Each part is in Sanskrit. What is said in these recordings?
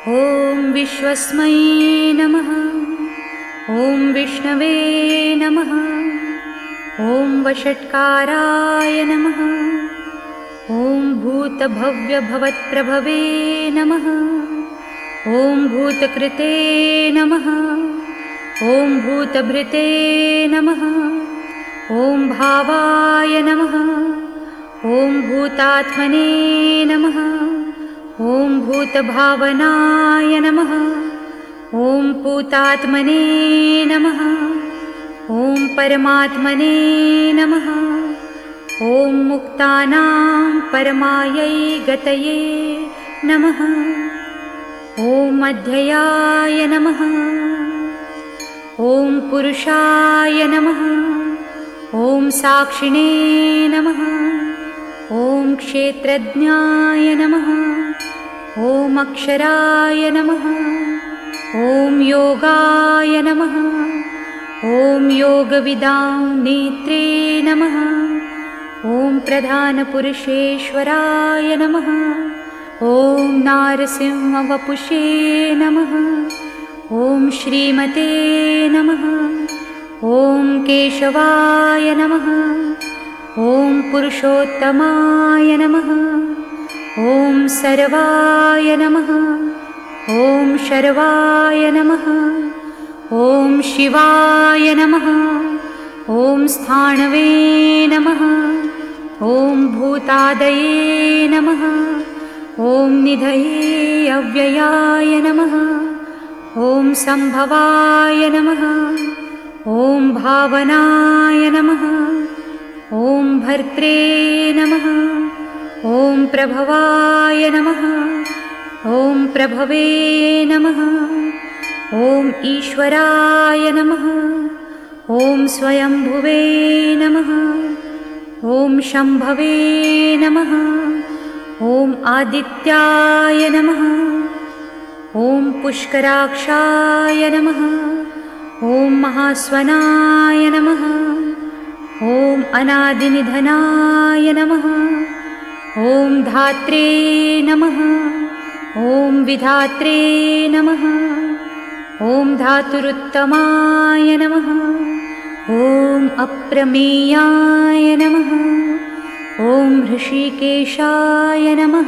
ॐ विश्वस्मै नमः। ॐ विष्णवे नमः। ॐ वषट्काराय नमः। ॐ भूतभव्यभवत्प्रभवे नमः। ॐ भूतकृते नमः। ॐ भूतभृते नमः। ॐ भावाय नमः। ॐ भूतात्मने नमः। ॐ भूतभावनाय नमः। ॐ पूतात्मने नमः। ॐ परमात्मने नमः। ॐ मुक्तानां परमायै गतये नमः। ॐ अध्ययाय नमः। ॐ पुरुषाय नमः। ॐ साक्षिणे नमः। ॐ क्षेत्रज्ञाय नमः। ॐ अक्षराय नमः। ॐ योगाय नमः। ॐ योगविदां नेत्रे नमः। ॐ प्रधानपुरुषेश्वराय नमः। ॐ नारसिंहवपुषे नमः। ॐ श्रीमते नमः। ॐ केशवाय नमः। ॐ पुरुषोत्तमाय नमः। ॐ सर्वाय नमः। ॐ शर्वाय नमः। ॐ शिवाय नमः। ॐ स्थाणवे नमः। ॐ भूतादये नमः। ॐ निधये अव्ययाय नमः। ॐ सम्भवाय नमः। ॐ भावनाय नमः। ॐ भर्त्रे नमः। ॐ प्रभवाय नमः। ॐ प्रभवे नमः। ॐ ईश्वराय नमः। ॐ स्वयंभुवे नमः। ॐ शम्भवे नमः। ॐ आदित्याय नमः। ॐ पुष्कराक्षाय नमः। ॐ महास्वनाय नमः। ॐ अनादिनिधनाय नमः। ॐ धात्रे नमः। ॐ विधात्रे नमः। ॐ धातुरुत्तमाय नमः। ॐ अप्रमेयाय नमः। ॐ ऋषिकेशाय नमः।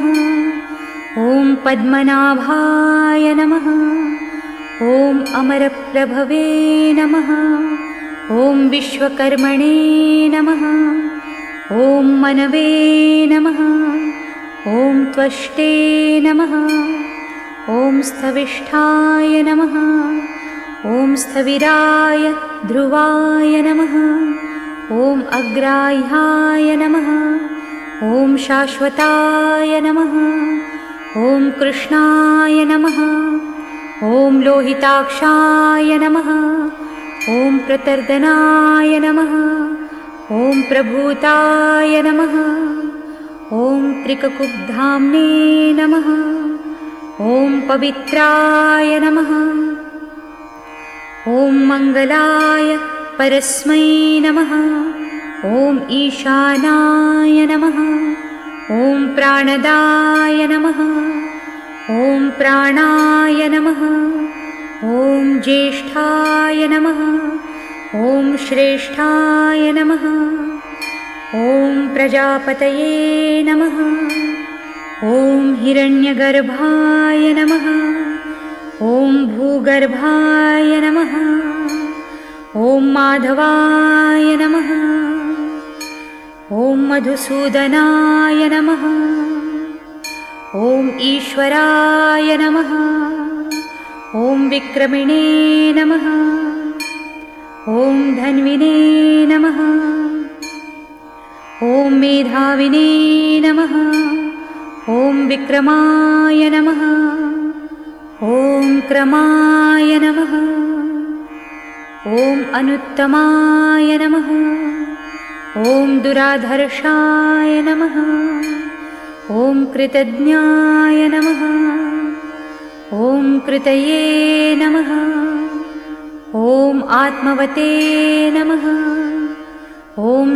ॐ पद्मनाभाय नमः। ॐ अमरप्रभवे नमः। ॐ विश्वकर्मणे नमः। ॐ मनवे नमः। ॐ त्वष्टे नमः। ॐ स्थविष्ठाय नमः। ॐ स्थविराय ध्रुवाय नमः। ॐ अग्राह्याय नमः। ॐ शाश्वताय नमः। ॐ कृष्णाय नमः। ॐ लोहिताक्षाय नमः। ॐ प्रतर्दनाय नमः। ॐ प्रभूताय नमः। ॐ त्रिककुब्धाम्ने नमः। ॐ पवित्राय नमः। ॐ मङ्गलाय परस्मै नमः। ॐ ईशानाय नमः। ॐ प्राणदाय नमः। ॐ प्राणाय नमः। ॐ ज्येष्ठाय नमः। ॐ श्रेष्ठाय नमः। ॐ प्रजापतये नमः। ॐ हिरण्यगर्भाय नमः। ॐ भूगर्भाय नमः। ॐ माधवाय नमः। ॐ मधुसूदनाय नमः। ॐ ईश्वराय नमः। ॐ विक्रमिणे नमः। ॐ धन्विने नमः। ॐ मेधाविने नमः। ॐ विक्रमाय नमः। ॐ क्रमाय नमः। ॐ अनुत्तमाय नमः। ॐ दुराधर्षाय नमः। ॐ कृतज्ञाय नमः। ॐ कृतये नमः। ॐ आत्मवते नमः। ॐ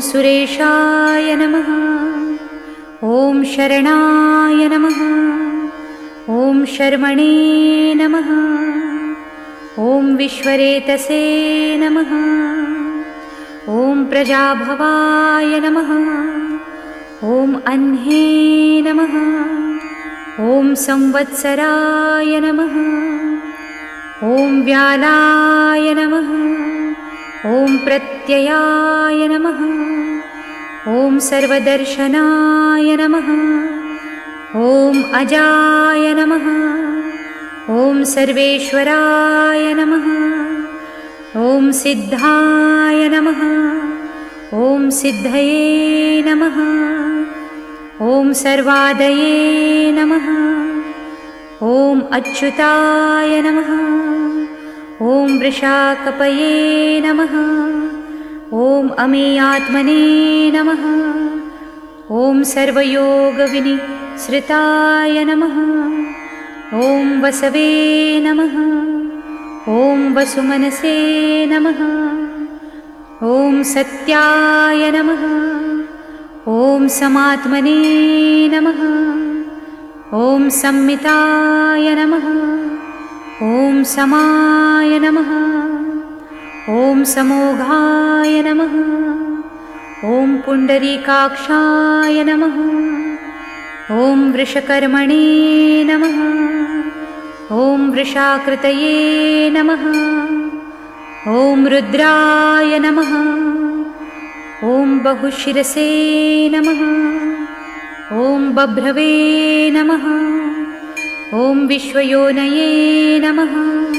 सुरेशाय नमः। ॐ शरणाय नमः। ॐ शर्मणे नमः। ॐ विश्वरेतसे नमः। ॐ प्रजाभवाय नमः। ॐ अह्ने नमः। ॐ संवत्सराय नमः। ॐ व्यालाय नमः। ॐ प्रत्ययाय नमः। ॐ सर्वदर्शनाय नमः। ॐ अजाय नमः। ॐ सर्वेश्वराय नमः। ॐ सिद्धाय नमः। ॐ सिद्धये नमः। ॐ सर्वादये नमः। ॐ अच्युताय नमः। ॐ वृषाकपये नमः। ॐ अमेयात्मने नमः। ॐ सर्वयोगविनिसृताय नमः। ॐ वसवे नमः। ॐ वसुमनसे नमः। ॐ सत्याय नमः। ॐ समात्मने नमः। ॐ संमिताय नमः। ॐ समाय नमः। ॐ समोघाय नमः। ॐ पुण्डरीकाक्षाय नमः। ॐ वृषकर्मणे नमः। ॐ वृषाकृतये नमः। ॐ रुद्राय नमः। ॐ बहुशिरसे नमः। ॐ बभ्रवे नमः। ॐ विश्वयोनये नमः।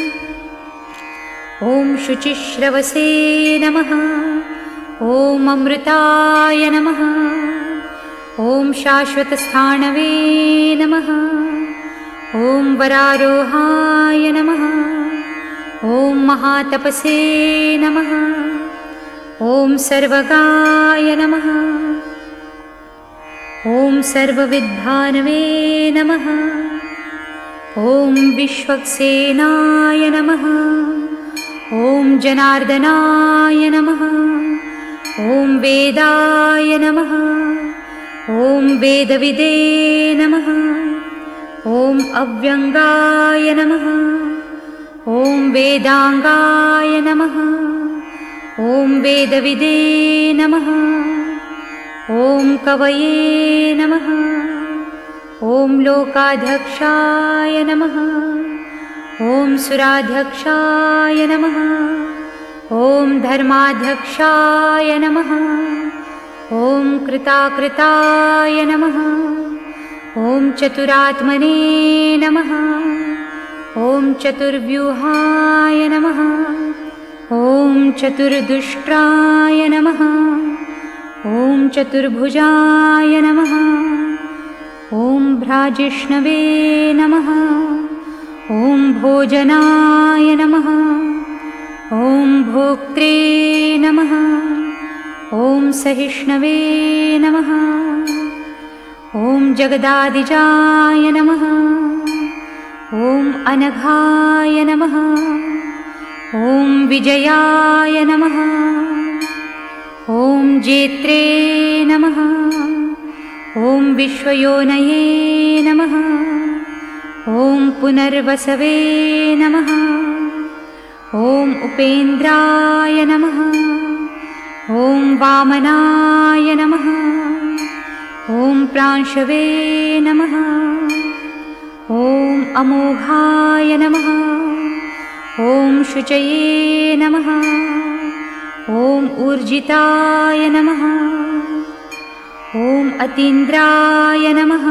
ॐ शुचिश्रवसे नमः। ॐ अमृताय नमः। ॐ शाश्वतस्थाणवे नमः। ॐ वरारोहाय नमः। ॐ महातपसे नमः। ॐ सर्वगाय नमः। ॐ सर्वविद्भानवे नमः। ॐ विश्वक्सेनाय नमः। ॐ जनार्दनाय नमः। ॐ वेदाय नमः। ॐ वेदविदे नमः। ॐ अव्यङ्गाय नमः। ॐ वेदाङ्गाय नमः। ॐ वेदविदे नमः। ॐ कवये नमः। ॐ लोकाध्यक्षाय नमः। ॐ सुराध्यक्षाय नमः। ॐ धर्माध्यक्षाय नमः। ॐ कृताकृताय नमः। ॐ चतुरात्मने नमः। ॐ चतुर्व्यूहाय नमः। ॐ चतुर्दुष्ट्राय नमः। ॐ चतुर्भुजाय नमः। ॐ भ्राजिष्णवे नमः। ॐ भोजनाय नमः। ॐ भोक्त्रे नमः। ॐ सहिष्णवे नमः। ॐ जगदादिजाय नमः। ॐ अनघाय नमः। ॐ विजयाय नमः। ॐ जेत्रे नमः। ॐ विश्वयोनये नमः। ॐ पुनर्वसवे नमः। ॐ उपेन्द्राय नमः। ॐ वामनाय नमः। ॐ प्रांशवे नमः। ॐ अमोघाय नमः। ॐ शुचये नमः। ॐ ऊर्जिताय नमः। ॐ अतीन्द्राय नमः।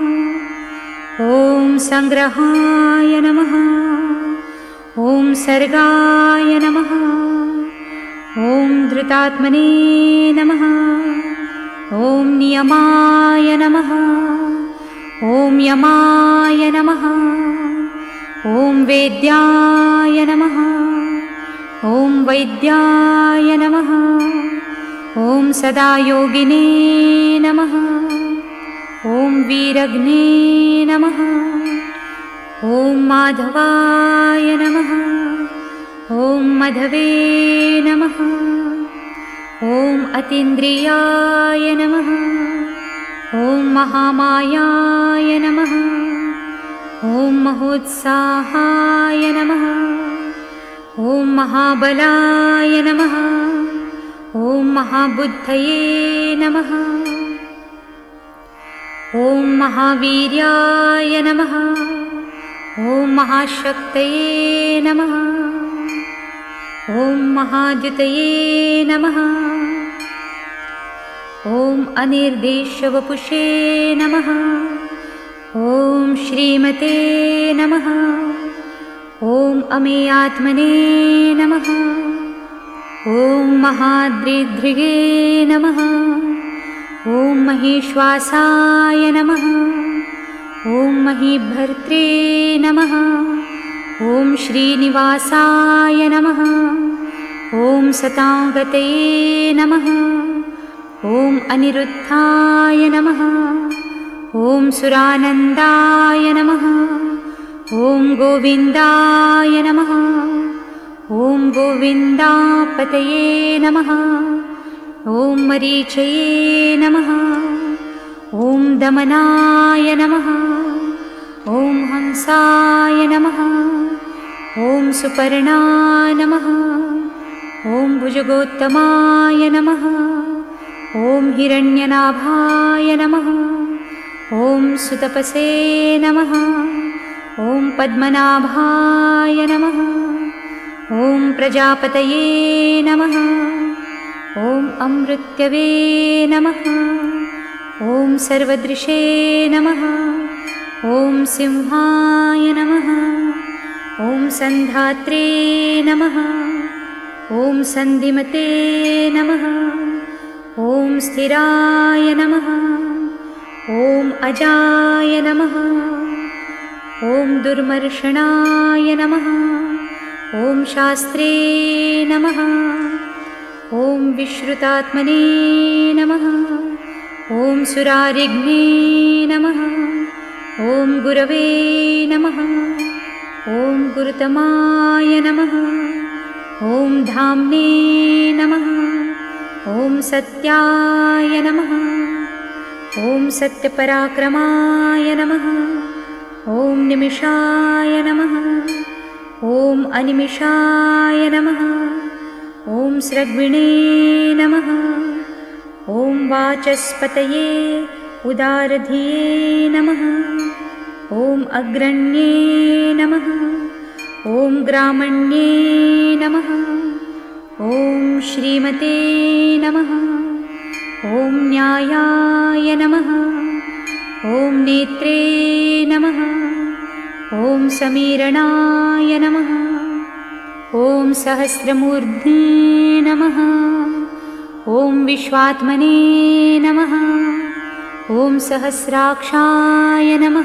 ॐ संग्रहाय नमः। ॐ सर्गाय नमः। ॐ धृतात्मने नमः। ॐ नियमाय नमः। ॐ यमाय नमः। ॐ वेद्याय नमः। ॐ वैद्याय नमः। ॐ सदा योगिने नमः। ॐ वीरग्ने नमः। ॐ माधवाय नमः। ॐ मधवे नमः। ॐ अतीन्द्रियाय नमः। ॐ महामायाय नमः। ॐ महोत्साहाय नमः। ॐ महाबलाय नमः। ॐ महाबुद्धये नमः। ॐ महावीर्याय नमः। ॐ महाशक्तये नमः। ॐ महाद्युतये नमः। ॐ अनिर्देशवपुषे नमः। ॐ श्रीमते नमः। ॐ अमेयात्मने नमः। ॐ महाद्रिधृगे नमः। ॐ महेश्वासाय नमः। ॐ महीभर्त्रे नमः। ॐ श्रीनिवासाय नमः। ॐ सतागतये नमः। ॐ अनिरुद्धाय नमः। ॐ सुरानन्दाय नमः। ॐ गोविन्दाय नमः। ॐ गोविन्दापतये नमः। ॐ मरीचये नमः। ॐ दमनाय नमः। ॐ हंसाय नमः। ॐ सुपर्णाय नमः। ॐ भुजगोत्तमाय नमः। ॐ हिरण्यनाभाय नमः। ॐ सुतपसे नमः। ॐ पद्मनाभाय नमः। ॐ प्रजापतये नमः। ॐ अमृत्यवे नमः। ॐ सर्वदृशे नमः। ॐ सिंहाय नमः। ॐ सन्धात्रे नमः। ॐ सन्धिमते नमः। ॐ स्थिराय नमः। ॐ अजाय नमः। ॐ दुर्मर्षणाय नमः। ॐ शास्त्रे नमः। ॐ विश्रुतात्मने नमः। ॐ सुरारिघ्ने नमः। ॐ गुरवे नमः। ॐ गुरुतमाय नमः। ॐ धाम्ने नमः। ॐ सत्याय नमः। ॐ सत्यपराक्रमाय नमः। ॐ निमिषाय नमः। ॐ अनिमिषाय नमः। ॐ स्रग्विणे नमः। ॐ वाचस्पतये उदारधिये नमः। ॐ अग्रण्ये नमः। ॐ ग्रामण्ये नमः। ॐ श्रीमते नमः। ॐ न्यायाय नमः। ॐ नेत्रे नमः। ॐ समीरणाय नमः। ॐ सहस्रमूर्ध्ने नमः। ॐ विश्वात्मने नमः। ॐ सहस्राक्षाय नमः।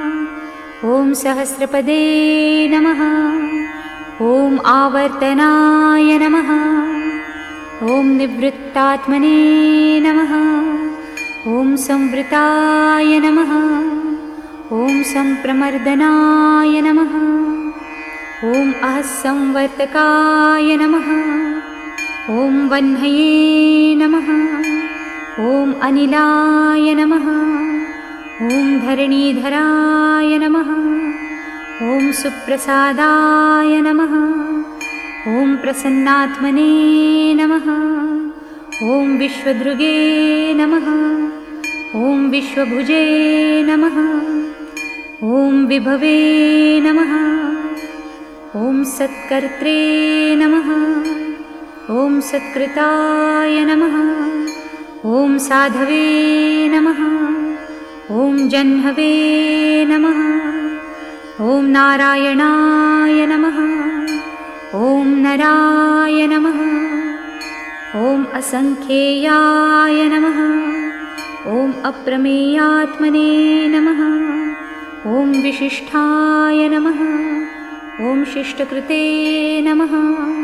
ॐ सहस्रपदे नमः। ॐ आवर्तनाय नमः। ॐ निवृत्तात्मने नमः। ॐ संवृताय नमः। ॐ संप्रमर्दनाय नमः। ॐ अहस्संवर्तकाय नमः। ॐ वह्नये नमः। ॐ अनिलाय नमः। ॐ धरणीधराय नमः। ॐ सुप्रसादाय नमः। ॐ प्रसन्नात्मने नमः। ॐ विश्वधृगे नमः। ॐ विश्वभुजे नमः। ॐ विभवे नमः। ॐ सत्कर्त्रे नमः। ॐ सत्कृताय नमः। ॐ साधवे नमः। ॐ जह्नवे नमः। ॐ नारायणाय नमः। ॐ नराय नमः। ॐ असंख्येयाय नमः। ॐ अप्रमेयात्मने नमः। ॐ विशिष्टाय नमः। ॐ शिष्टकृते नमः।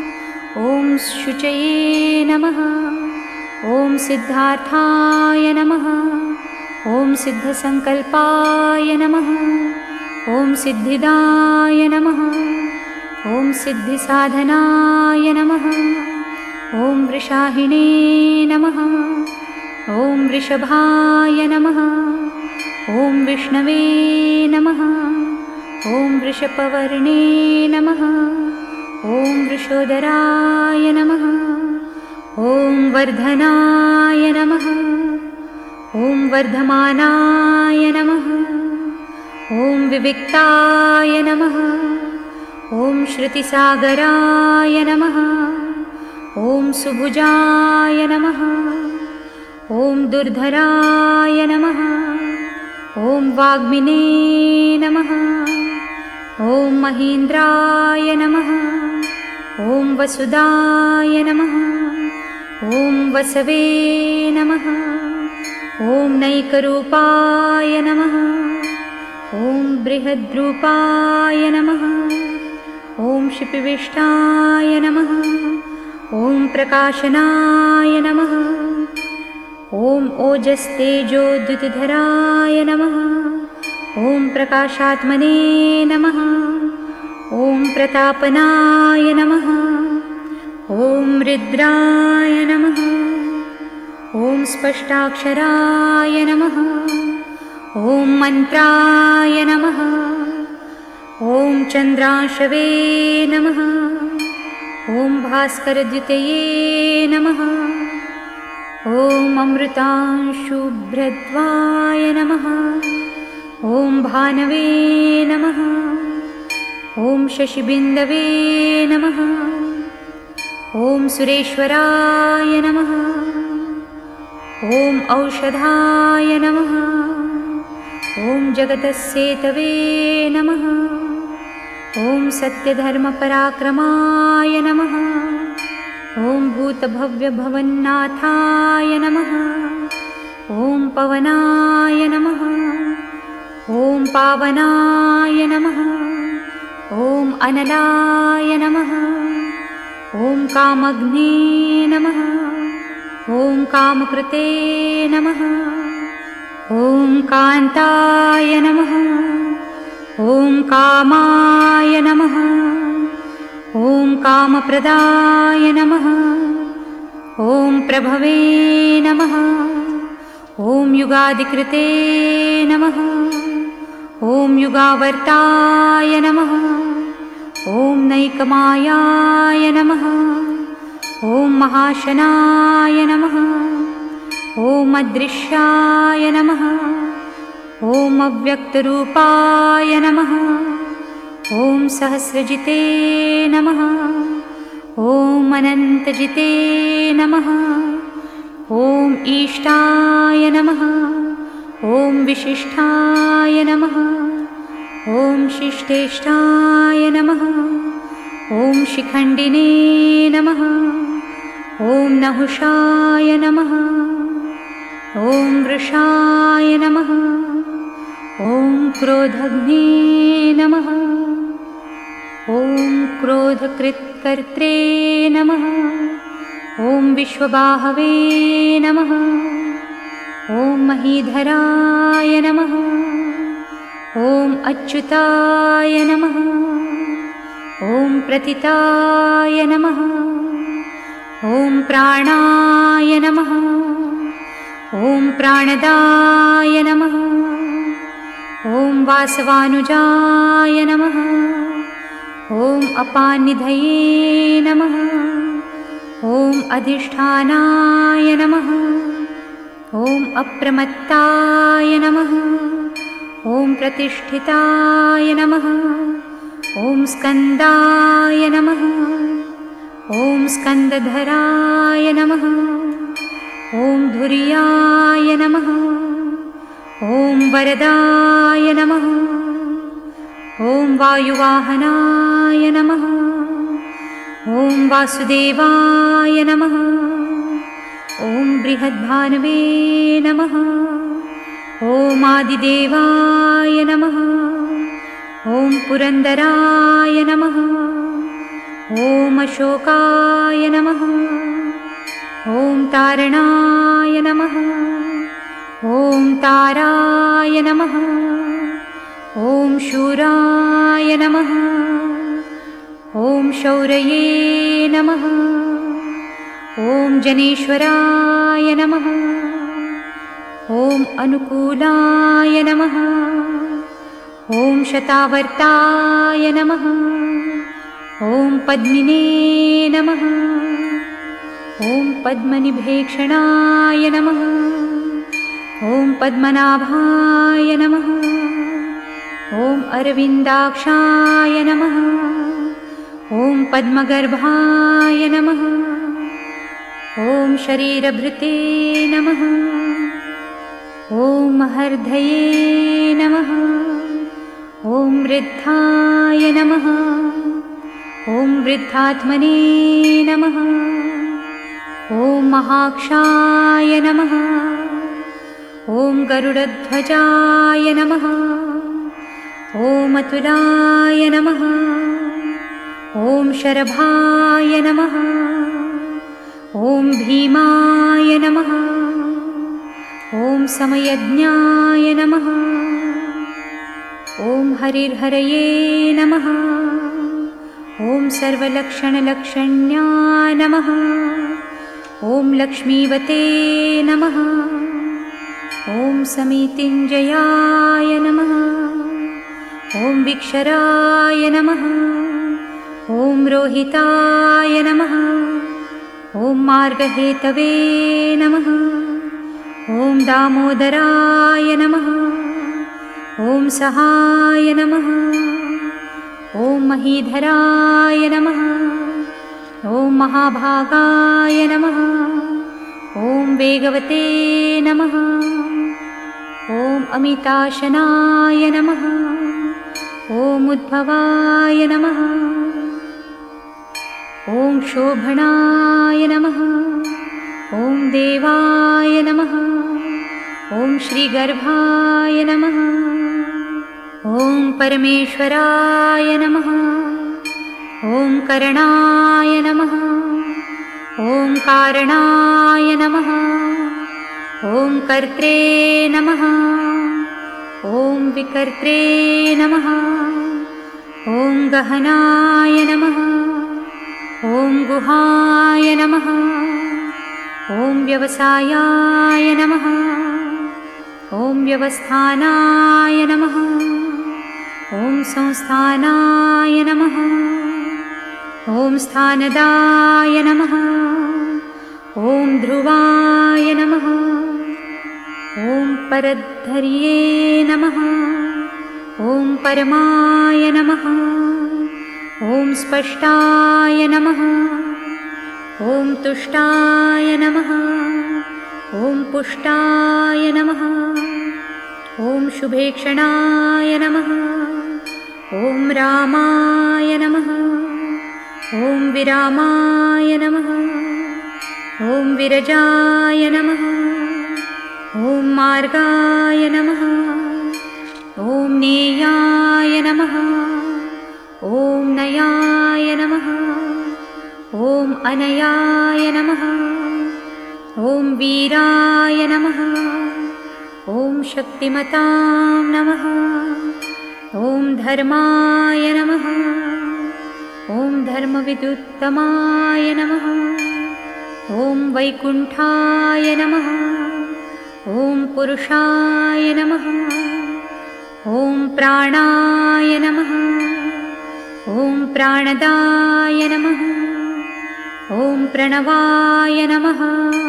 ॐ शुचये नमः। ॐ सिद्धार्थाय नमः। ॐ सिद्धसंकल्पाय नमः। ॐ सिद्धिदाय नमः। ॐ सिद्धिसाधनाय नमः। ॐ वृषाहिणे नमः। ॐ वृषभाय नमः। ॐ विष्णवे नमः। ॐ वृषपवर्णे नमः। ॐ वृषोदराय नमः। ॐ वर्धनाय नमः। ॐ वर्धमानाय नमः। ॐ विविक्ताय नमः। ॐ श्रुतिसागराय नमः। ॐ सुभुजाय नमः। ॐ दुर्धराय नमः। ॐ वाग्मिने नमः। ॐ महेन्द्राय नमः। ॐ वसुदाय नमः। ॐ वसवे नमः। ॐ नैकरूपाय नमः। ॐ बृहद्रूपाय नमः। ॐ शिपिविष्टाय नमः। ॐ प्रकाशनाय नमः। ॐ ओजस्तेजोद्युतिधराय नमः। ॐ प्रकाशात्मने नमः। ॐ प्रतापनाय नमः। ॐ रुद्राय नमः। ॐ स्पष्टाक्षराय नमः। ॐ मन्त्राय नमः। ॐ चन्द्रांशवे नमः। ॐ भास्करद्वितये नमः। ॐ अमृतांशुभ्रद्वाय नमः। ॐ भानवे नमः। ॐ शशिबिन्दवे नमः। ॐ सुरेश्वराय नमः। ॐ औषधाय नमः। ॐ जगतस्येतवे नमः। ॐ सत्यधर्मपराक्रमाय नमः। ॐ भूतभव्यभवन्नाथाय नमः। ॐ पवनाय नमः। ॐ पावनाय नमः। ॐ अनलाय नमः। ॐ कामग्ने नमः। ॐ कामकृते नमः। ॐ कान्ताय नमः। ॐ कामाय नमः। ॐ कामप्रदाय नमः। ॐ प्रभवे नमः। ॐ युगादिकृते नमः। ॐ युगावर्ताय नमः। ॐ नैकमायाय नमः। ॐ महाशनाय नमः। ॐ अदृश्याय नमः। ॐ अव्यक्तरूपाय नमः। ॐ सहस्रजिते नमः। ॐ अनन्तजिते नमः। ॐ ईष्टाय नमः। ॐ विशिष्टाय नमः। ॐ शिष्टेष्टाय नमः। ॐ शिखण्डिने नमः। ॐ नहुषाय नमः। ॐ वृषाय नमः। ॐ क्रोधग्ने नमः। ॐ क्रोधकृत्कर्त्रे नमः। ॐ विश्वबाहवे नमः। ॐ महीधराय नमः। ॐ अच्युताय नमः। ॐ प्रतिताय नमः। ॐ प्राणाय नमः। ॐ प्राणदाय नमः। ॐ वासवानुजाय नमः। ॐ अपानिधये नमः। ॐ अधिष्ठानाय नमः। ॐ अप्रमत्ताय नमः। ॐ प्रतिष्ठिताय नमः। ॐ स्कन्दाय नमः। ॐ स्कन्दधराय नमः। ॐ धुर्याय नमः। ॐ वरदाय नमः। ॐ वायुवाहनाय नमः। ॐ वासुदेवाय नमः। ॐ बृहद्भानवे नमः। ॐ आदिदेवाय नमः। ॐ पुरन्दराय नमः। ॐ अशोकाय नमः। ॐ तारणाय नमः। ॐ ताराय नमः। ॐ शूराय नमः। ॐ शौरये नमः। ॐ जनेश्वराय नमः। ॐ अनुकूलाय नमः। ॐ शतावर्ताय नमः। ॐ पद्मिने नमः। ॐ पद्मनिभेक्षणाय नमः। ॐ पद्मनाभाय नमः। ॐ अरविन्दाक्षाय नमः। ॐ पद्मगर्भाय नमः। ॐ शरीरभृते नमः। ॐ महर्धये नमः। ॐ वृद्धाय नमः। ॐ वृद्धात्मने नमः। ॐ महाक्षाय नमः। ॐ गरुडध्वजाय नमः। ॐ अतुलाय नमः। ॐ शरभाय नमः। ॐ भीमाय नमः। ॐ समयज्ञाय नमः। ॐ हरिर्हरये नमः। ॐ सर्वलक्षणलक्षण्याय नमः। ॐ लक्ष्मीवते नमः। ॐ समितिञ्जयाय नमः। ॐ विक्षराय नमः। ॐ रोहिताय नमः। ॐ मार्गहेतवे नमः। ॐ दामोदराय नमः। ॐ सहाय नमः। ॐ महीधराय नमः। ॐ महाभागाय नमः। ॐ वेगवते नमः। ॐ अमिताशनाय नमः। ॐ उद्भवाय नमः। ॐ शोभणाय नमः। ॐ देवाय नमः। ॐ श्रीगर्भाय नमः। ॐ परमेश्वराय नमः। ॐ करणाय नमः। ॐ कारणाय नमः। ॐ कर्त्रे नमः। ॐ विकर्त्रे नमः। ॐ गहनाय नमः। ॐ गुहाय नमः। ॐ व्यवसायाय नमः। ॐ व्यवस्थानाय नमः। ॐ संस्थानाय नमः। ॐ स्थानदाय नमः। ॐ ध्रुवाय नमः। ॐ परद्धर्ये नमः। ॐ परमाय नमः। ॐ स्पष्टाय नमः। ॐ तुष्टाय नमः। ॐ पुष्टाय नमः। ॐ शुभेक्षणाय नमः। ॐ रामाय नमः। ॐ विरामाय नमः। ॐ विरजाय नमः। ॐ मार्गाय नमः। ॐ नेयाय नमः। ॐ नयाय नमः। ॐ अनयाय नमः। ॐ वीराय नमः। ॐ शक्तिमतां नमः। ॐ धर्माय नमः। ॐ धर्मविदुत्तमाय नमः। ॐ वैकुण्ठाय नमः। ॐ पुरुषाय नमः। ॐ प्राणाय नमः। ॐ प्राणदाय नमः। ॐ प्रणवाय नमः।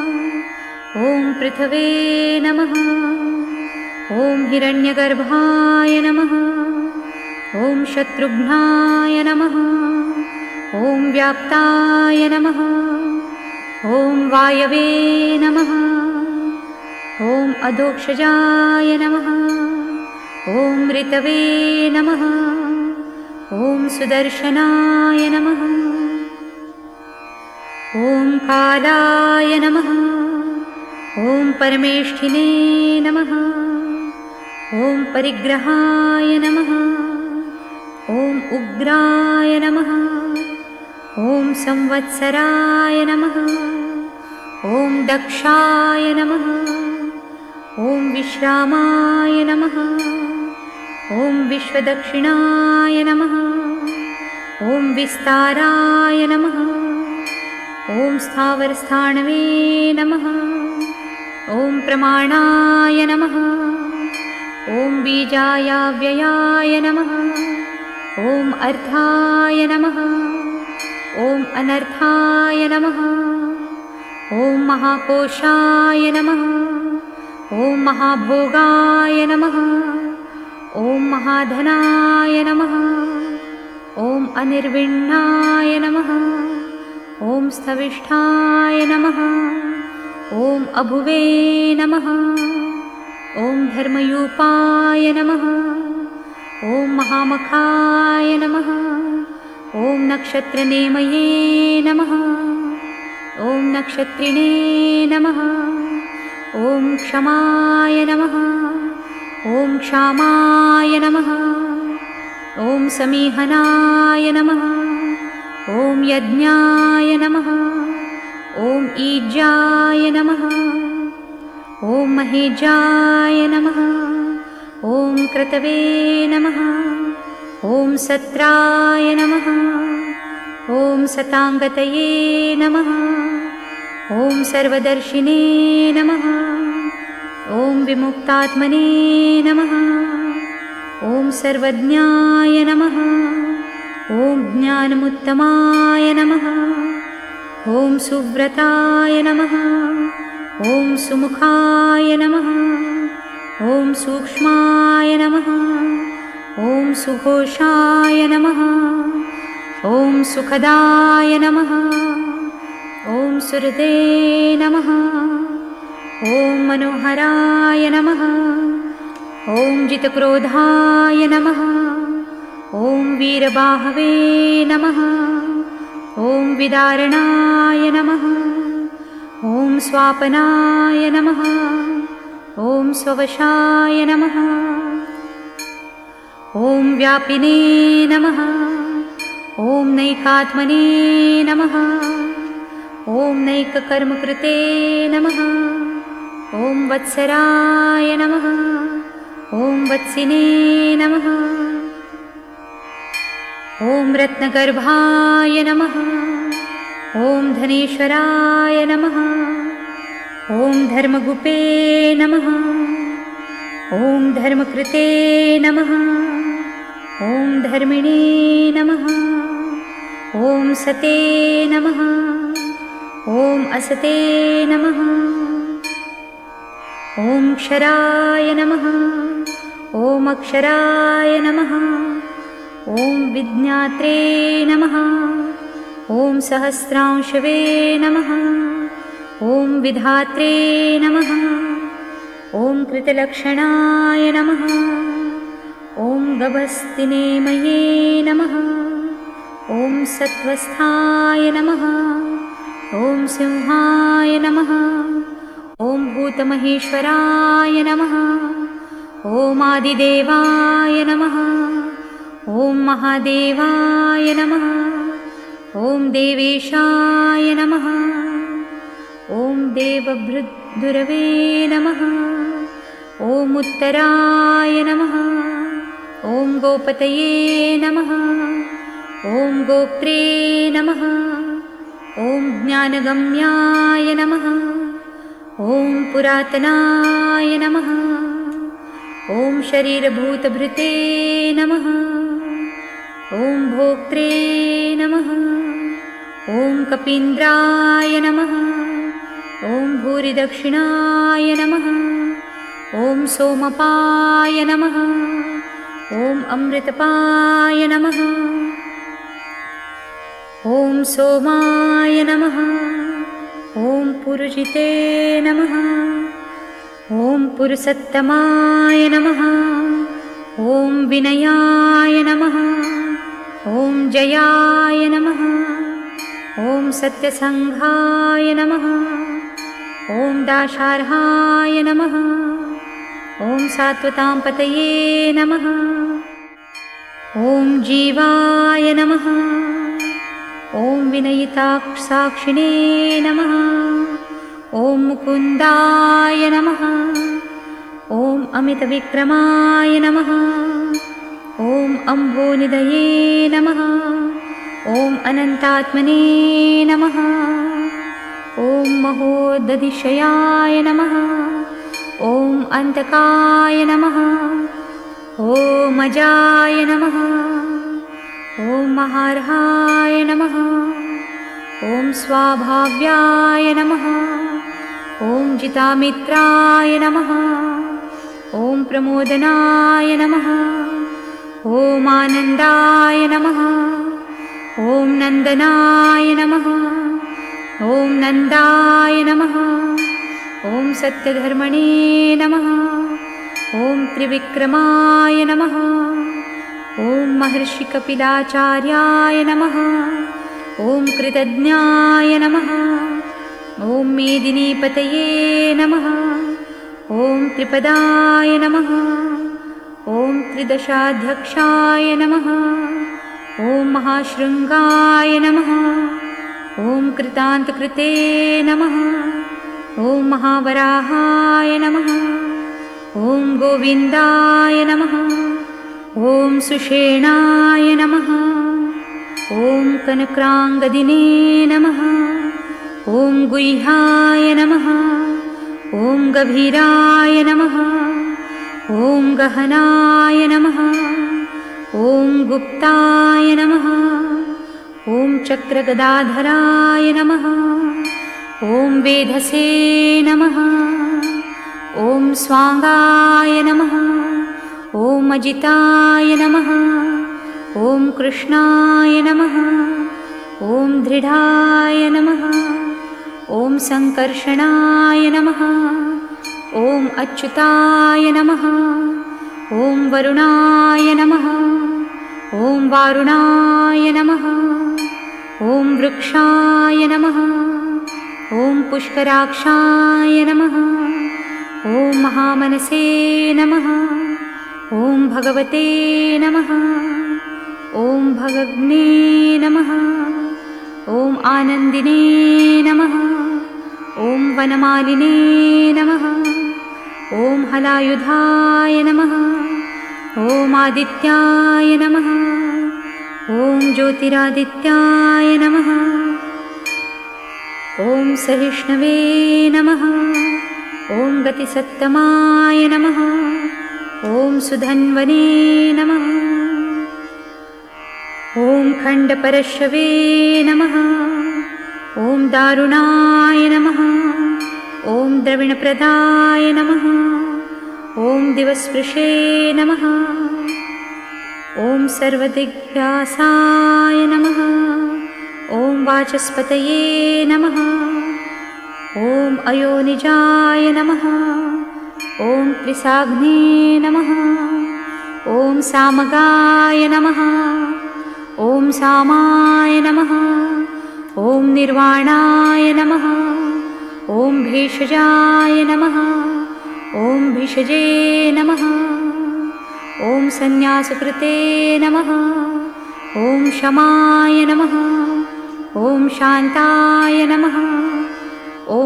ॐ पृथवे नमः। ॐ हिरण्यगर्भाय नमः। ॐ शत्रुघ्नाय नमः। ॐ व्याप्ताय नमः। ॐ वायवे नमः। ॐ अधोक्षजाय नमः। ॐ ऋतवे नमः। ॐ सुदर्शनाय नमः। ॐ कालाय नमः। ॐ परमेष्ठिने नमः। ॐ परिग्रहाय नमः। ॐ उग्राय नमः। ॐ संवत्सराय नमः। ॐ दक्षाय नमः। ॐ विश्रामाय नमः। ॐ विश्वदक्षिणाय नमः। ॐ विस्ताराय नमः। ॐ स्थावरस्थाणवे नमः। ॐ प्रमाणाय नमः। ॐ बीजायाव्ययाय नमः। ॐ अर्धाय नमः। ॐ अनर्थाय नमः। ॐ महाकोशाय नमः। ॐ महाभोगाय नमः। ॐ महाधनाय नमः। ॐ अनिर्विण्णाय नमः। ॐ स्थविष्ठाय नमः। ॐ अभुवे नमः। ॐ धर्मयूपाय नमः। ॐ महामखाय नमः। ॐ नक्षत्रनेमये नमः। ॐ नक्षत्रिणे नमः। ॐ क्षमाय नमः। ॐ क्षामाय नमः। ॐ समीहनाय नमः। ॐ यज्ञाय नमः। ॐ ईज्याय नमः। ॐ महेजाय नमः। ॐ क्रतवे नमः। ॐ सत्राय नमः। ॐ सताङ्गतये नमः। ॐ सर्वदर्शिने नमः। ॐ विमुक्तात्मने नमः। ॐ सर्वज्ञाय नमः। ॐ ज्ञानमुत्तमाय नमः। ॐ सुव्रताय नमः। ॐ सुमुखाय नमः। ॐ सूक्ष्माय नमः। ॐ सुघोषाय नमः। ॐ सुखदाय नमः। ॐ सुहृदे नमः। ॐ मनोहराय नमः। ॐ जितक्रोधाय नमः। ॐ वीरबाहवे नमः। ॐ विदारणाय नमः। ॐ स्वापनाय नमः। ॐ स्ववशाय नमः। ॐ व्यापिने नमः। ॐ नैकात्मने नमः। ॐ नैककर्मकृते नमः। ॐ वत्सराय नमः। ॐ वत्सिने नमः। ॐ रत्नगर्भाय नमः। ॐ धनेश्वराय नमः। ॐ धर्मगुपे नमः। ॐ धर्मकृते नमः। ॐ धर्मिणे नमः। ॐ सते नमः। ॐ असते नमः। ॐ क्षराय नमः। ॐ अक्षराय नमः। ॐ विज्ञात्रे नमः। ॐ सहस्रांशवे नमः। ॐ विधात्रे नमः। ॐ कृतलक्षणाय नमः। ॐ गभस्तिनेमये नमः। ॐ सत्त्वस्थाय नमः। ॐ सिंहाय नमः। ॐ भूतमहेश्वराय नमः। ॐ आदिदेवाय नमः। ॐ महादेवाय नमः। ॐ देवेशाय नमः। ॐ देवभृद्गुरवे नमः। ॐ उत्तराय नमः। ॐ गोपतये नमः। ॐ गोप्त्रे नमः। ॐ ज्ञानगम्याय नमः। ॐ पुरातनाय नमः। ॐ शरीरभूतभृते नमः। ॐ भोक्त्रे नमः। ॐ कपीन्द्राय नमः। ॐ भूरिदक्षिणाय नमः। ॐ सोमपाय नमः। ॐ अमृतपाय नमः। ॐ सोमाय नमः। ॐ पुरुजिते नमः। ॐ पुरुषोत्तमाय नमः। ॐ विनयाय नमः। ॐ जयाय नमः। ॐ सत्यसङ्घाय नमः। ॐ दाशार्हाय नमः। ॐ सात्वतांपतये नमः। ॐ जीवाय नमः। ॐ विनयिताक्षसाक्षिणे नमः। ॐ मुकुन्दाय नमः। ॐ अमितविक्रमाय नमः। ॐ अम्भोनिधये नमः। ॐ अनन्तात्मने नमः। ॐ महोदधिशयाय नमः। ॐ अन्तकाय नमः। ॐ अजाय नमः। ॐ महार्हाय नमः। ॐ स्वाभाव्याय नमः। ॐ जितामित्राय नमः। ॐ प्रमोदनाय नमः। ॐ आनन्दाय नमः। ॐ नन्दनाय नमः। ॐ नन्दाय नमः। ॐ सत्यधर्मणे नमः। ॐ त्रिविक्रमाय नमः। ॐ महर्षिकपिलाचार्याय नमः। ॐ कृतज्ञाय नमः। ॐ मेदिनीपतये नमः। ॐ त्रिपदाय नमः। ॐ त्रिदशाध्यक्षाय नमः। ॐ महाशृङ्गाय नमः। ॐ कृतान्तकृते नमः। ॐ महावराहाय नमः। ॐ गोविन्दाय नमः। ॐ सुषेणाय नमः। ॐ कनक्राङ्गदिने नमः। ॐ गुह्याय नमः। ॐ गभीराय नमः। ॐ गहनाय नमः। ॐ गुप्ताय नमः। ॐ चक्रगदाधराय नमः। ॐ वेधसे नमः। ॐ स्वाङ्गाय नमः। ॐ अजिताय नमः। ॐ कृष्णाय नमः। ॐ दृढाय नमः। ॐ सङ्कर्षणाय नमः। ॐ अच्युताय नमः। ॐ वरुणाय नमः। ॐ वारुणाय नमः। ॐ वृक्षाय नमः। ॐ पुष्कराक्षाय नमः। ॐ महामनसे नमः। ॐ भगवते नमः। ॐ भगग्ने नमः। ॐ आनन्दिने नमः। ॐ वनमालिने नमः। ॐ हलायुधाय नमः। ॐ आदित्याय नमः। ॐ ज्योतिरादित्याय नमः। ॐ सहिष्णवे नमः। ॐ गतिसत्तमाय नमः। ॐ सुधन्वने नमः। ॐ खण्डपरशवे नमः। ॐ दारुणाय नमः। ॐ द्रविणप्रदाय नमः। ॐ दिवस्पृशे नमः। ॐ सर्वदिग्भ्यासाय नमः। ॐ वाचस्पतये नमः। ॐ अयोनिजाय नमः। ॐ त्रिसाग्ने नमः। ॐ सामगाय नमः। ॐ सामाय नमः। ॐ निर्वाणाय नमः। ॐ भेषजाय नमः। ॐ भिषजे नमः। ॐ सन्न्यासकृते नमः। ॐ शमाय नमः। ॐ शान्ताय नमः। ॐ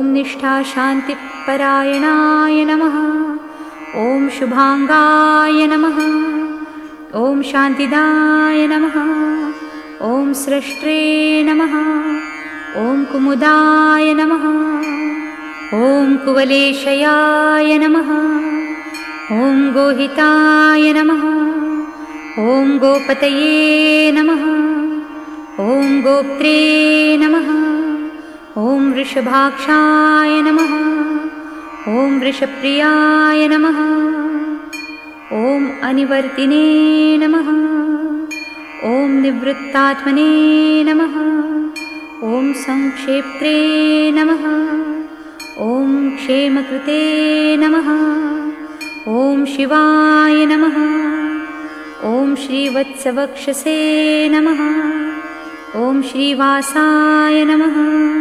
निष्ठाशान्तिपरायणाय नमः। ॐ शुभाङ्गाय नमः। ॐ शान्तिदाय नमः। ॐ स्रष्ट्रे नमः। ॐ कुमुदाय नमः। ॐ कुवलेशयाय नमः। ॐ गोहिताय नमः। ॐ गोपतये नमः। ॐ गोप्त्रे नमः। ॐ वृषभाक्षाय नमः। ॐ वृषप्रियाय नमः। ॐ अनिवर्तिने नमः। ॐ निवृत्तात्मने नमः। ॐ संक्षेप्त्रे नमः। ॐ क्षेमकृते नमः। ॐ शिवाय नमः। ॐ श्रीवत्सवक्षसे नमः। ॐ श्रीवासाय नमः।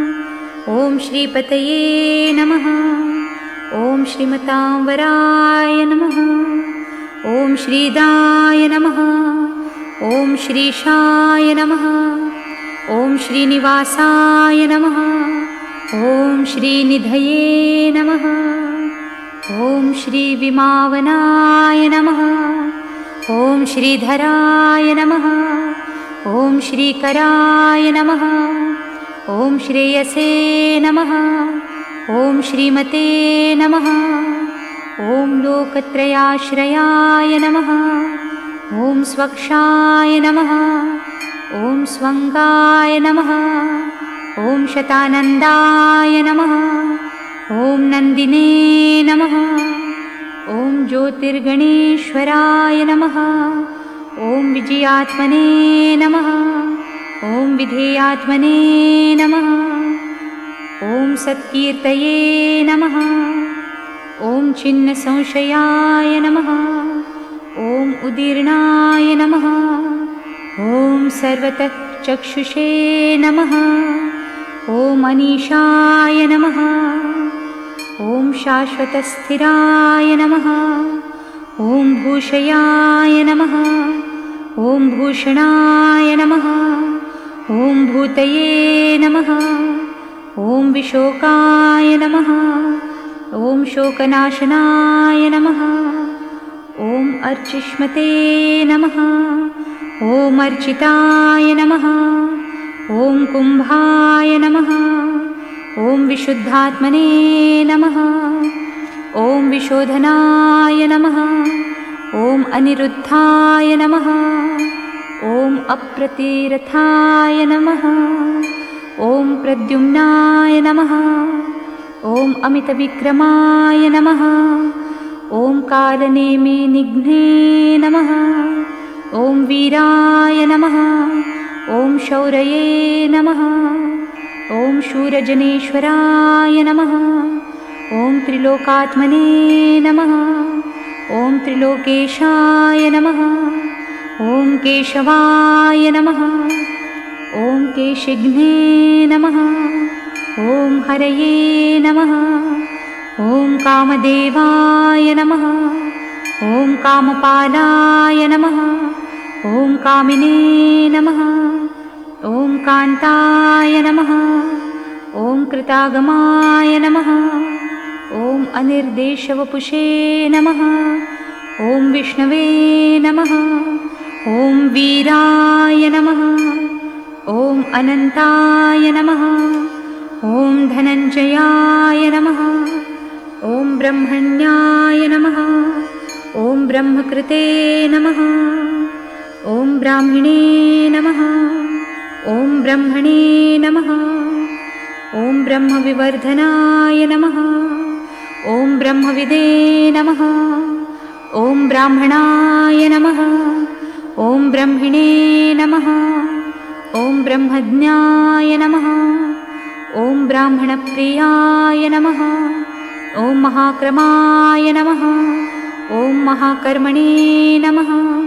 ॐ श्रीपतये नमः। ॐ श्रीमतांवराय नमः। ॐ श्रीदाय नमः। ॐ श्रीशाय नमः। ॐ श्रीनिवासाय नमः। ॐ श्रीनिधये नमः। ॐ श्रीविमावनाय नमः। ॐ श्रीधराय नमः। ॐ श्रीकराय नमः। ॐ श्रेयसे नमः। ॐ श्रीमते नमः। ॐ लोकत्रयाश्रयाय नमः। ॐ स्वक्षाय नमः। ॐ स्वङ्गाय नमः। ॐ शतानन्दाय नमः। ॐ नन्दिने नमः। ॐ ज्योतिर्गणेश्वराय नमः। ॐ विजयात्मने नमः। ॐ विधेयात्मने नमः। ॐ सत्कीर्तये नमः। ॐ छिन्नसंशयाय नमः। ॐ उदीर्णाय नमः। ॐ सर्वतः चक्षुषे नमः। ॐ अनीशाय नमः। ॐ शाश्वतस्थिराय नमः। ॐ भूषयाय नमः। ॐ भूषणाय नमः। ॐ भूतये नमः। ॐ विशोकाय नमः। ॐ शोकनाशनाय नमः। ॐ अर्चिष्मते नमः। ॐ अर्चिताय नमः। ॐ कुम्भाय नमः। ॐ विशुद्धात्मने नमः। ॐ विशोधनाय नमः। ॐ अनिरुद्धाय नमः। ॐ अप्रतिरथाय नमः। ॐ प्रद्युम्नाय नमः। ॐ अमितविक्रमाय नमः। ॐ कालनेमिनिघ्ने नमः। ॐ वीराय नमः। ॐ शौरये नमः। ॐ शूरजनेश्वराय नमः। ॐ त्रिलोकात्मने नमः। ॐ त्रिलोकेशाय नमः। ॐ केशवाय नमः। ॐ केशिघ्ने नमः। ॐ हरये नमः। ॐ कामदेवाय नमः। ॐ कामपालाय नमः। ॐ कामिने नमः। ॐ कान्ताय नमः। ॐ कृतागमाय नमः। ॐ अनिर्देशवपुषे नमः। ॐ विष्णवे नमः। ॐ वीराय नमः। ॐ अनन्ताय नमः। ॐ धनञ्जयाय नमः। ॐ ब्रह्मण्याय नमः। ॐ ब्रह्मकृते नमः। ॐ ब्राह्मणे नमः। ॐ ब्रह्मणे नमः। ॐ ब्रह्मविवर्धनाय नमः। ॐ ब्रह्मविदे नमः। ॐ ब्राह्मणाय नमः। ॐ ब्रह्मिणे नमः। ॐ ब्रह्मज्ञाय नमः। ॐ ब्राह्मणप्रियाय नमः। ॐ महाक्रमाय नमः। ॐ महाकर्मणे नमः।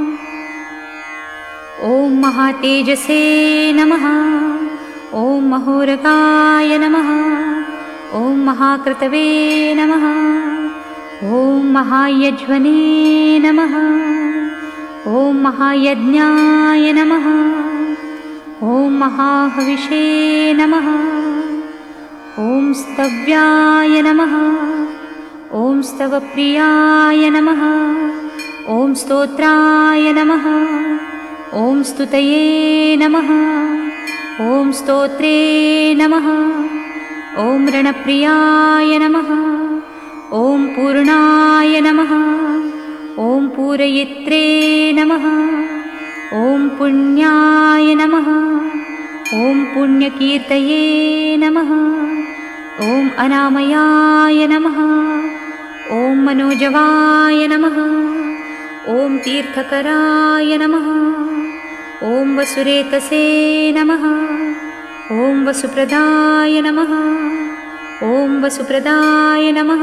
ॐ महातेजसे नमः। ॐ महोरगाय नमः। ॐ महाकृतवे नमः। ॐ महायज्वने नमः। ॐ महायज्ञाय नमः। ॐ महाहविषे नमः। ॐ स्तव्याय नमः। ॐ स्तवप्रियाय नमः। ॐ स्तोत्राय नमः। ॐ स्तुतये नमः। ॐ स्तोत्रे नमः। ॐ रणप्रियाय नमः। ॐ पूर्णाय नमः। ॐ पूरयित्रे नमः। ॐ पुण्याय नमः। ॐ पुण्यकीर्तये नमः। ॐ अनामयाय नमः। ॐ मनोजवाय नमः। ॐ तीर्थकराय नमः। ॐ वसुरेतसे नमः। ॐ वसुप्रदाय नमः। ॐ वसुप्रदाय नमः।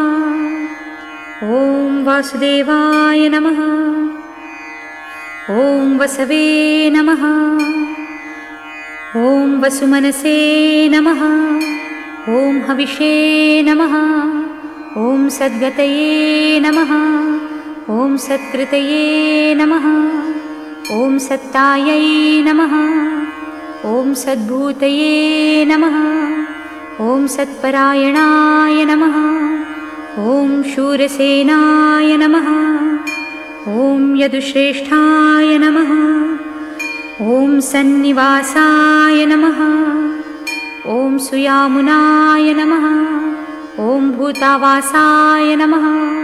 ॐ वासुदेवाय नमः। ॐ वसवे नमः। ॐ वसुमनसे नमः। ॐ हविषे नमः। ॐ सद्गतये नमः। ॐ सत्कृतये नमः। ॐ सत्तायै नमः। ॐ सद्भूतये नमः। ॐ सत्परायणाय नमः। ॐ शूरसेनाय नमः। ॐ यदुश्रेष्ठाय नमः। ॐ सन्निवासाय नमः। ॐ सुयामुनाय नमः। ॐ भूतावासाय नमः।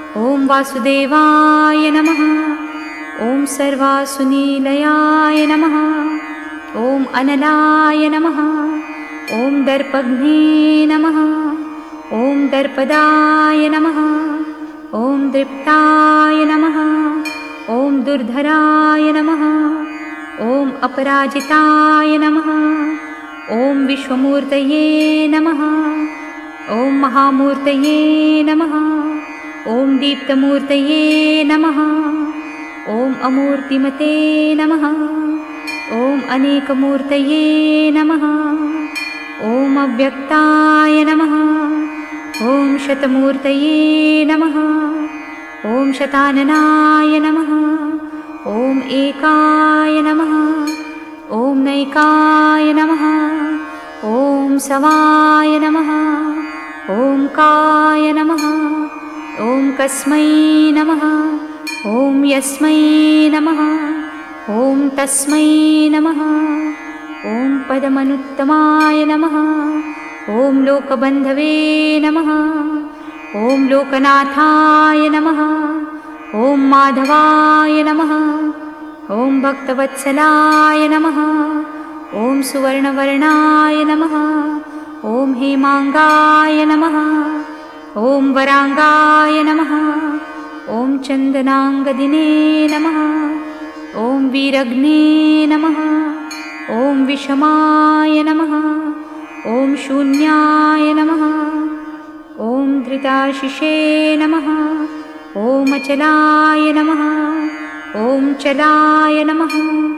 ॐ वासुदेवाय नमः। ॐ सर्वासुनीलयाय नमः। ॐ अनलाय नमः। ॐ दर्पघ्ने नमः। ॐ दर्पदाय नमः। ॐ दृप्ताय नमः। ॐ दुर्धराय नमः। ॐ अपराजिताय नमः। ॐ विश्वमूर्तये नमः। ॐ महामूर्तये नमः। ॐ दीप्तमूर्तये नमः। ॐ अमूर्तिमते नमः। ॐ अनेकमूर्तये नमः। ॐ अव्यक्ताय नमः। ॐ शतमूर्तये नमः। ॐ शताननाय नमः। ॐ एकाय नमः। ॐ नैकाय नमः। ॐ सवाय नमः। ॐ काय नमः। ॐ कस्मै नमः। ॐ यस्मै नमः। ॐ तस्मै नमः। ॐ पदमनुत्तमाय नमः। ॐ लोकबन्धवे नमः। ॐ लोकनाथाय नमः। ॐ माधवाय नमः। ॐ भक्तवत्सलाय नमः। ॐ सुवर्णवर्णाय नमः। ॐ हेमाङ्गाय नमः। ॐ वराङ्गाय नमः। ॐ चन्दनाङ्गदिने नमः। ॐ वीरग्ने नमः। ॐ विषमाय नमः। ॐ शून्याय नमः। ॐ धृताशिषे नमः। ॐ अचलाय नमः। ॐ चलाय नमः।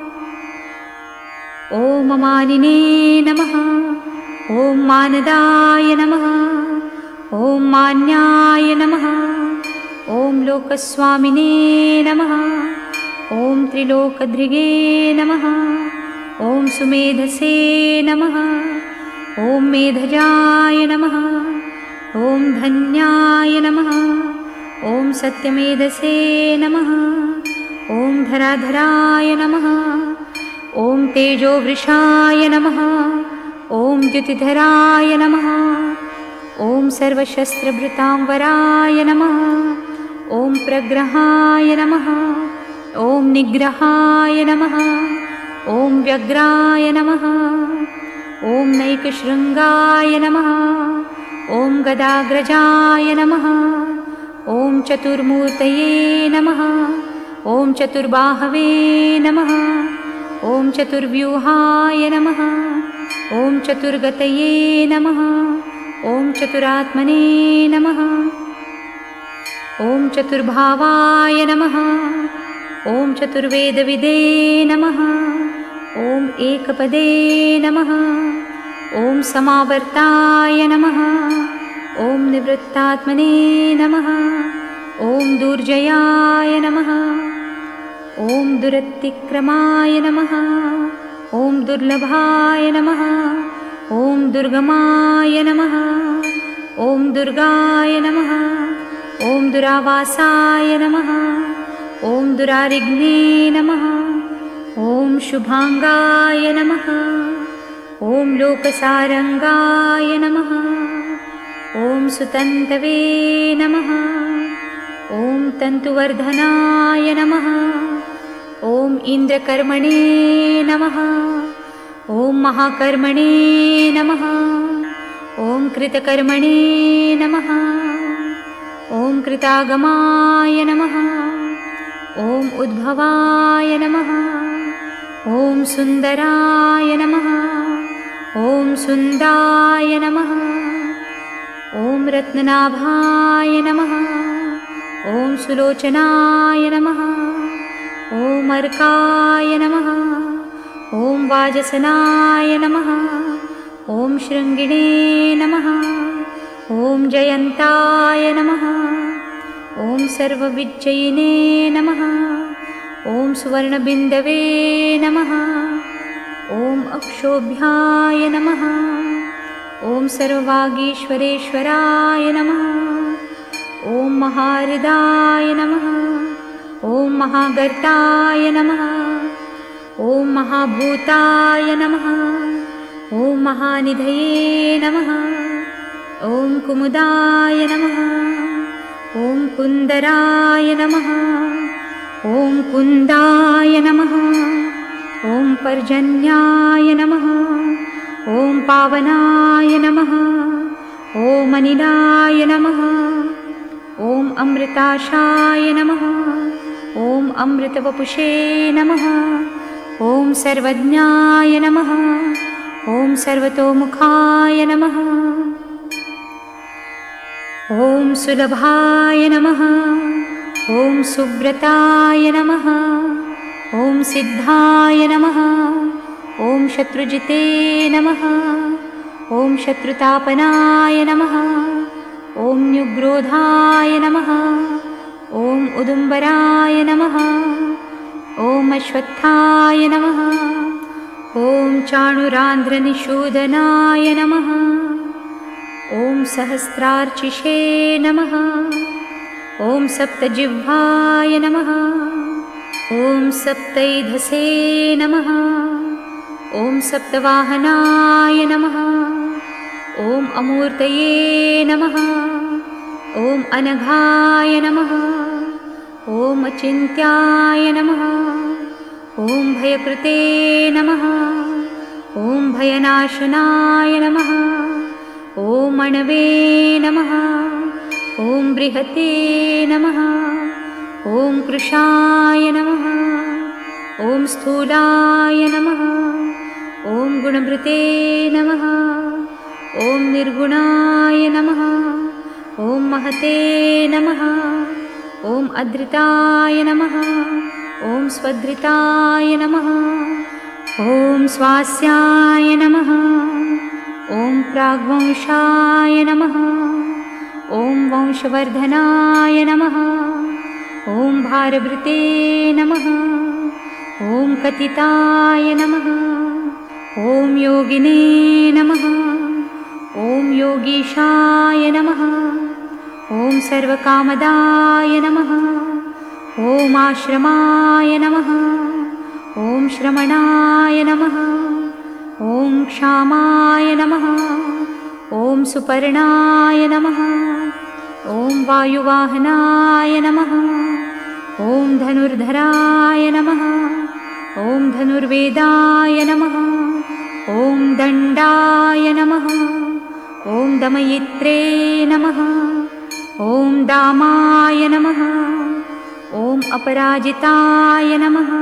ॐ अमानिने नमः। ॐ मानदाय नमः। ॐ मान्याय नमः। ॐ लोकस्वामिने नमः। ॐ त्रिलोकधृगे नमः। ॐ सुमेधसे नमः। ॐ मेधजाय नमः। ॐ धन्याय नमः। ॐ सत्यमेधसे नमः। ॐ धराधराय नमः। ॐ तेजोवृषाय नमः। ॐ द्युतिधराय नमः। ॐ सर्वशस्त्रभृतांवराय नमः। ॐ प्रग्रहाय नमः। ॐ निग्रहाय नमः। ॐ व्यग्राय नमः। ॐ नैकशृङ्गाय नमः। ॐ गदाग्रजाय नमः। ॐ चतुर्मूर्तये नमः। ॐ चतुर्बाहवे नमः। ॐ चतुर्व्यूहाय नमः। ॐ चतुर्गतये नमः। ॐ चतुरात्मने नमः। ॐ चतुर्भावाय नमः। ॐ चतुर्वेदविदे नमः। ॐ एकपदे नमः। ॐ समावर्ताय नमः। ॐ निवृत्तात्मने नमः। ॐ दुर्जयाय नमः। ॐ दुरतिक्रमाय नमः। ॐ दुर्लभाय नमः। ॐ दुर्गमाय नमः। ॐ दुर्गाय नमः। ॐ दुरावासाय नमः। ॐ दुरारिघ्ने नमः। ॐ शुभाङ्गाय नमः। ॐ लोकसारङ्गाय नमः। ॐ सुतन्तवे नमः। ॐ तन्तुवर्धनाय नमः। ॐ इन्द्रकर्मणे नमः। ॐ महाकर्मणे नमः। ॐ कृतकर्मणे नमः। ॐ कृतागमाय नमः। ॐ उद्भवाय नमः। ॐ सुन्दराय नमः। ॐ सुन्दाय नमः। ॐ रत्ननाभाय नमः। ॐ सुलोचनाय नमः। ॐ अर्काय नमः। ॐ वाजसनाय नमः। ॐ शृङ्गिणे नमः। ॐ जयन्ताय नमः। ॐ सर्वविजयिने नमः। ॐ सुवर्णबिन्दवे नमः। ॐ अक्षोभ्याय नमः। ॐ सर्ववागीश्वरेश्वराय नमः। ॐ महाहृदाय नमः। ॐ महागर्ताय नमः। ॐ महाभूताय नमः। ॐ महानिधये नमः। ॐ कुमुदाय नमः। ॐ कुन्दराय नमः। ॐ कुन्दाय नमः। ॐ पर्जन्याय नमः। ॐ पावनाय नमः। ॐ अनिलाय नमः। ॐ अमृताशाय नमः। ॐ अमृतवपुषे नमः। ॐ सर्वज्ञाय नमः। ॐ सर्वतोमुखाय नमः। ॐ सुलभाय नमः। ॐ सुव्रताय नमः। ॐ सिद्धाय नमः। ॐ शत्रुजिते नमः। ॐ शत्रुतापनाय नमः। ॐ न्युग्रोधाय नमः। ॐ उदुम्बराय नमः। ॐ अश्वत्थाय नमः। ॐ चाणुरान्ध्रनिषूदनाय नमः। ॐ सहस्रार्चिषे नमः। ॐ सप्तजिह्वाय नमः। ॐ सप्तैधसे नमः। ॐ सप्तवाहनाय नमः। ॐ अमूर्तये नमः। ॐ अनघाय नमः। ॐ अचिन्त्याय नमः। ॐ भयकृते नमः। ॐ भयनाशनाय नमः। ॐ अणवे नमः। ॐ बृहते नमः। ॐ कृशाय नमः। ॐ स्थूलाय नमः। ॐ गुणभृते नमः। ॐ निर्गुणाय नमः। ॐ महते नमः। ॐ अधृताय नमः। ॐ स्वधृताय नमः। ॐ स्वास्याय नमः। ॐ प्राग्वंशाय नमः। ॐ वंशवर्धनाय नमः। ॐ भारभृते नमः। ॐ कथिताय नमः। ॐ योगिने नमः। ॐ योगीशाय नमः। ॐ सर्वकामदाय नमः। ॐ आश्रमाय नमः। ॐ श्रमणाय नमः। ॐ क्षामाय नमः। ॐ सुपर्णाय नमः। ॐ वायुवाहनाय नमः। ॐ धनुर्धराय नमः। ॐ धनुर्वेदाय नमः। ॐ दण्डाय नमः। ॐ दमयित्रे नमः। ॐ दामाय नमः। ॐ अपराजिताय नमः।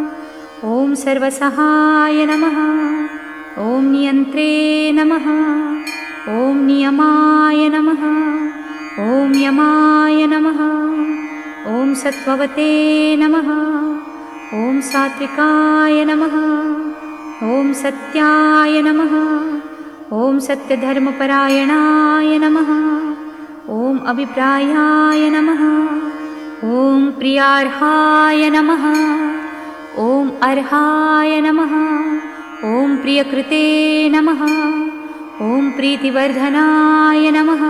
ॐ सर्वसहाय नमः। ॐ नियन्त्रे नमः। ॐ नियमाय नमः। ॐ यमाय नमः। ॐ सत्त्ववते नमः। ॐ सात्विकाय नमः। ॐ सत्याय नमः। ॐ सत्यधर्मपरायणाय नमः। ॐ अभिप्रायाय नमः। ॐ प्रियार्हाय नमः। ॐ अर्हाय नमः। ॐ प्रियकृते नमः। ॐ प्रीतिवर्धनाय नमः।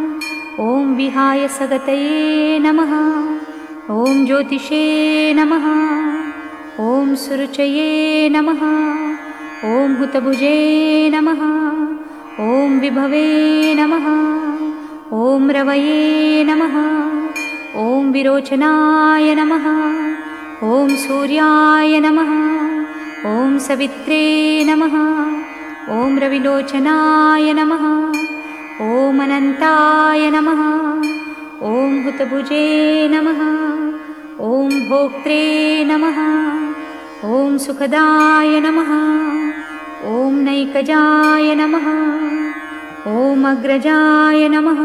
ॐ विहाय सगतये नमः। ॐ ज्योतिषे नमः। ॐ सुरुचये नमः। ॐ हुतभुजे नमः। ॐ विभवे नमः। ॐ रवये नमः। ॐ विरोचनाय नमः। ॐ सूर्याय नमः। ॐ सवित्रे नमः। ॐ रविलोचनाय नमः। ॐ अनन्ताय नमः। ॐ हुतभुजे नमः। ॐ भोक्त्रे नमः। ॐ सुखदाय नमः। ॐ नैकजाय नमः। ॐ अग्रजाय नमः।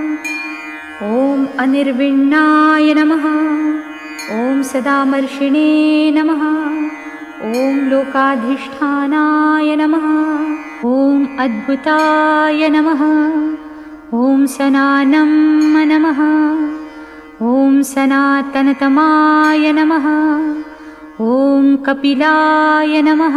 ॐ अनिर्विण्णाय नमः। ॐ सदामर्षिणे नमः। ॐ लोकाधिष्ठानाय नमः। ॐ अद्भुताय नमः। ॐ सनानं नमः। ॐ सनातनतमाय नमः। ॐ कपिलाय नमः।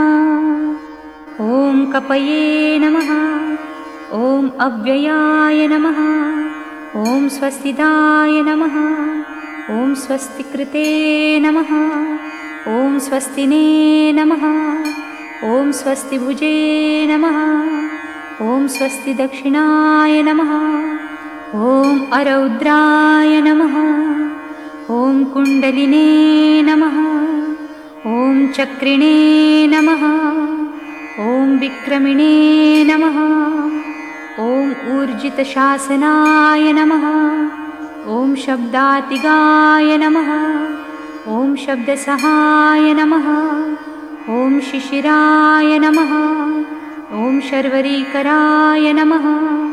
ॐ कपये नमः। ॐ अव्ययाय नमः। ॐ स्वस्तिदाय नमः। ॐ स्वस्तिकृते नमः। ॐ स्वस्तिने नमः। ॐ स्वस्तिभुजे नमः। ॐ स्वस्तिदक्षिणाय नमः। ॐ अरौद्राय नमः। ॐ कुण्डलिने नमः। ॐ चक्रिणे नमः। ॐ विक्रमिणे नमः। ॐ ऊर्जितशासनाय नमः। ॐ शब्दातिगाय नमः। ॐ शब्दसहाय नमः। ॐ शिशिराय नमः। ॐ शर्वरीकराय नमः।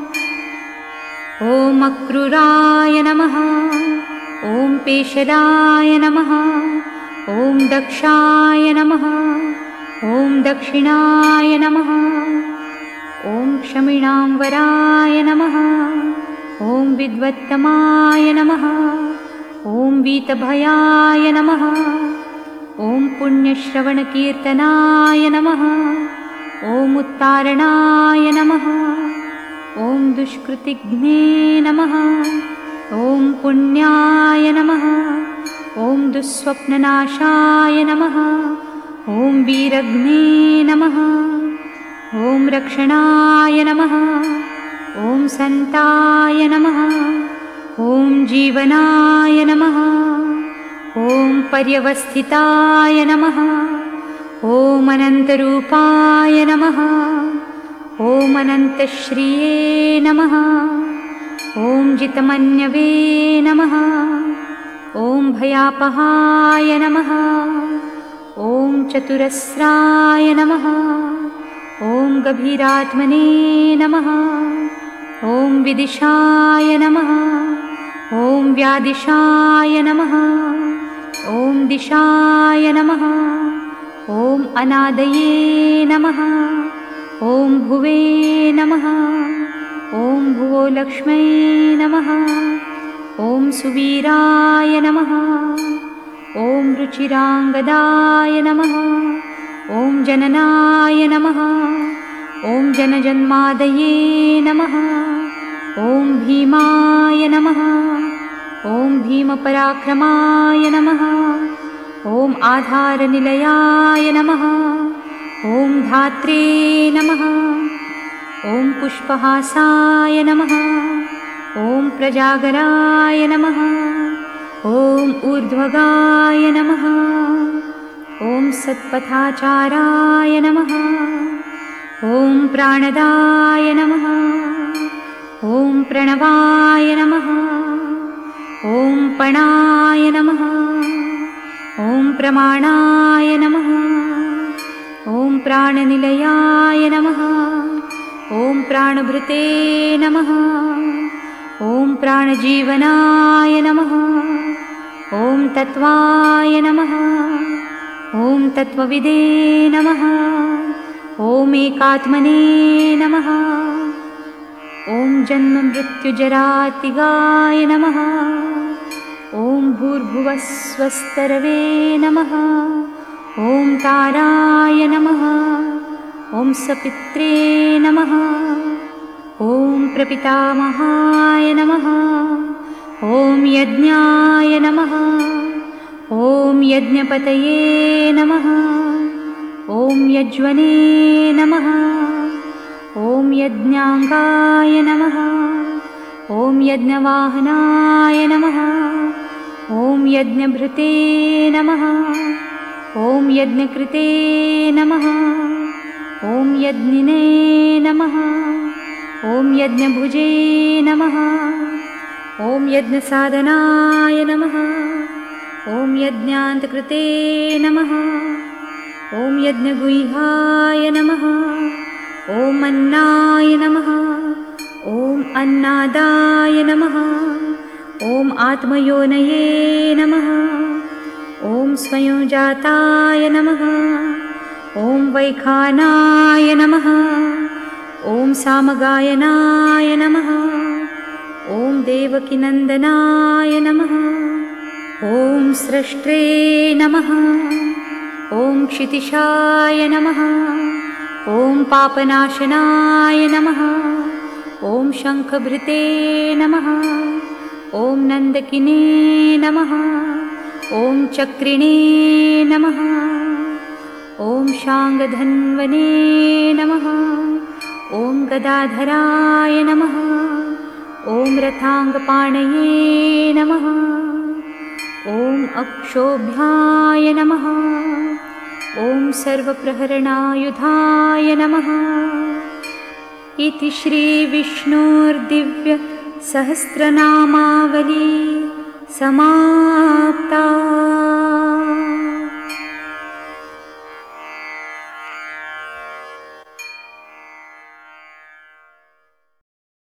ॐ अक्रूराय नमः। ॐ पेशलाय नमः। ॐ दक्षाय नमः। ॐ दक्षिणाय नमः। ॐ क्षमिणाम्बराय नमः। ॐ विद्वत्तमाय नमः। ॐ वीतभयाय नमः। ॐ पुण्यश्रवणकीर्तनाय नमः। ॐ उत्तारणाय नमः। ॐ दुष्कृतिघ्ने नमः। ॐ पुण्याय नमः। ॐ दुःस्वप्ननाशाय नमः। ॐ वीरघ्ने नमः। ॐ रक्षणाय नमः। ॐ सन्ताय नमः। ॐ जीवनाय नमः। ॐ पर्यवस्थिताय नमः। ॐ अनन्तरूपाय नमः। ॐ अनन्तश्रिये नमः। ॐ जितमन्यवे नमः। ॐ भयापहाय नमः। ॐ चतुरस्राय नमः। ॐ गभीरात्मने नमः। ॐ विदिशाय नमः। ॐ व्यादिशाय नमः। ॐ दिशाय नमः। ॐ अनादये नमः। ॐ भुवे नमः। ॐ भुवो लक्ष्मै नमः। ॐ सुवीराय नमः। ॐ रुचिराङ्गदाय नमः। ॐ जननाय नमः। ॐ जनजन्मादये नमः। ॐ भीमाय नमः। ॐ भीमपराक्रमाय नमः। ॐ आधारनिलयाय नमः। ॐ धात्रे नमः। ॐ पुष्पहासाय नमः। ॐ प्रजागराय नमः। ॐ ऊर्ध्वगाय नमः। ॐ सत्पथाचाराय नमः। ॐ प्राणदाय नमः। ॐ प्रणवाय नमः। ॐ पणाय नमः। ॐ प्रमाणाय नमः। ॐ प्राणनिलयाय नमः। ॐ प्राणभृते नमः। ॐ प्राणजीवनाय नमः। ॐ तत्त्वाय नमः। ॐ तत्त्वविदे नमः। ॐ एकात्मने नमः। ॐ जन्ममृत्युजरातिगाय नमः। ॐ भूर्भुवस्वस्तरवे नमः। ॐ ताराय नमः। ॐ सपित्रे नमः। ॐ प्रपितामहाय नमः। ॐ यज्ञाय नमः। ॐ यज्ञपतये नमः। ॐ यज्वने नमः। ॐ यज्ञाङ्गाय नमः। ॐ यज्ञवाहनाय नमः। ॐ यज्ञभृते नमः। ॐ यज्ञकृते नमः। ॐ यज्ञिने नमः। ॐ यज्ञभुजे नमः। ॐ यज्ञसाधनाय नमः। ॐ यज्ञान्तकृते नमः। ॐ यज्ञगुह्याय नमः। ॐ अन्नाय नमः। ॐ अन्नादाय नमः। ॐ आत्मयोनये नमः। ॐ स्वयंजाताय नमः। ॐ वैखानाय नमः। ॐ सामगायनाय नमः। ॐ देवकीनन्दनाय नमः। ॐ स्रष्ट्रे नमः। ॐ क्षितिशाय नमः। ॐ पापनाशनाय नमः। ॐ शङ्खभृते नमः। ॐ नन्दकिने नमः। ॐ चक्रिणे नमः। ॐ शाङ्गधन्वने नमः। ॐ गदाधराय नमः। ॐ रथाङ्गपाणये नमः। ॐ अक्षोभ्याय नमः। ॐ सर्वप्रहरणायुधाय नमः। इति श्रीविष्णोर्दिव्यसहस्रनामावली समाप्ता।